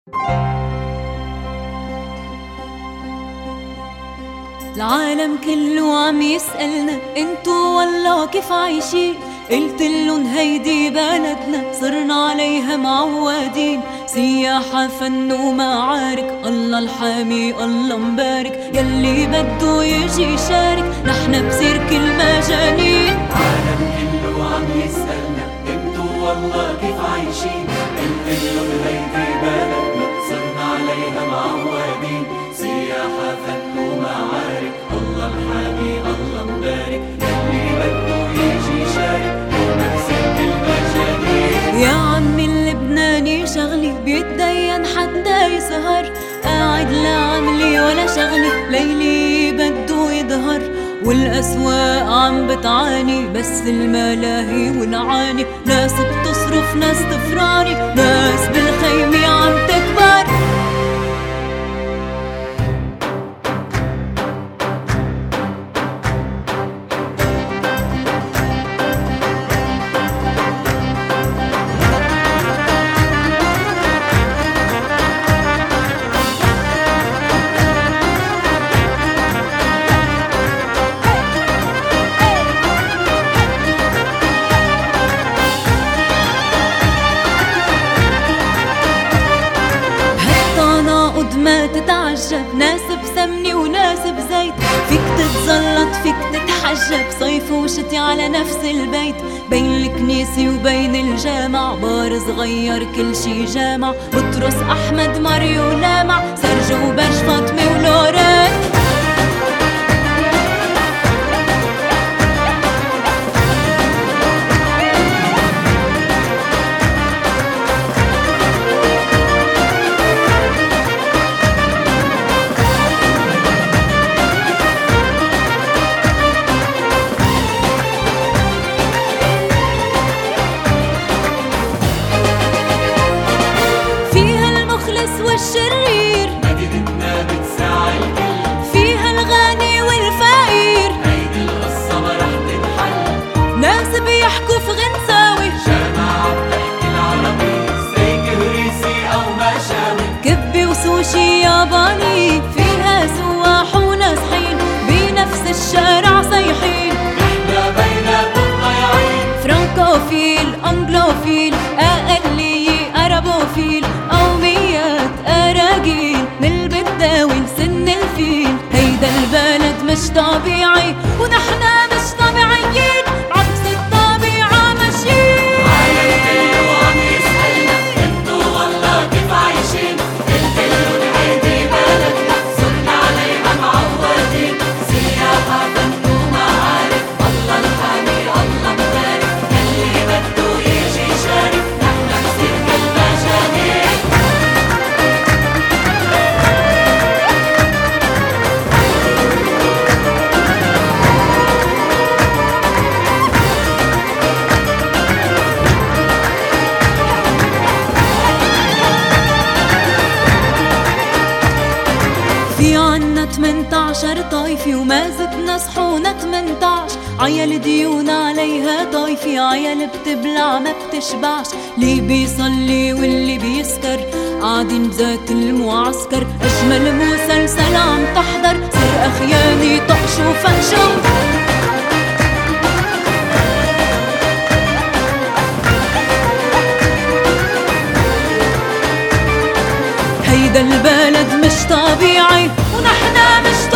العالم كله عم يسألنا انتو والله كيف عايشين؟ قلتلن هيدي بلدنا صرنا عليها معودين، سياحة فن ومعارك، الله الحامي الله مبارك، يلي بدو يجي يشارك نحن بسيرك المجانين. العالم كله عم يسألنا انتو والله كيف عايشين؟ قلتلن هيدي بلدنا صرنا عليها معودين، سياحة فن ومعارك، الله الحامي الله مبارك، يلي بده يجي يشارك نحن بسيرك المجانين. يا عمي اللبناني شغلي بيتدين حتى يسهر، قاعد لا عملي ولا شغلي ليلي بدو يظهر، والأسواق عم بتعاني بس الملاهي ونعاني، ناس بتصرف ناس تفراني، ناس بالخيمة عم تكبر. ما تتعجب، ناس بسمني وناس بزيت، فيك تتزلط فيك تتحجب، صيف وشتي على نفس البيت، بين الكنيسة وبين الجامع بار صغير كل شي جامع، بطرس أحمد ماريو لامع، سرجو وبرج فاطمة ولورين. والشرير مدينتنا بتساعي الكل، فيها الغني والفقير، هيدي القصة ما رح تنحل، ناس بيحكوا في غنساوي، جامعة بتحكي العربي، ستيك هريسي أو مشاوي، كبي وسوشي ياباني، فيها سواح وناسحين بنفس الشارع صيحين، نحنا بيناتهم ضايعين، فرانكوفيل أنجلوفيل أقلية أرابوفيل، قوميات أراجيل من البداوي لسن الفيل، هيدا البلد مش طبيعي ونحنا مش طبيعيين، عكس الطبيعة ماشيين. العالم كله عم يسألنا انتو والله كيف عايشين؟ قلتلن هيدي بلدنا صرنا عليها معودين، سياحة فن ومعارك، الله الحامي الله مبارك، يلي بدو يجي يشارك نحن بسيرك المجانين. في عنا 18 طايفة وما زدنا صحونا 18، عيال ديون عليها طايفة، عيال بتبلع ما بتشبعش، اللي بيصلي واللي بيسكر قاعدين بذات المعسكر، أجمل مسلسل عم تحضر سرقة خيانة طقش وفنشو. هيدا البلد مش طبيعي ونحنا مش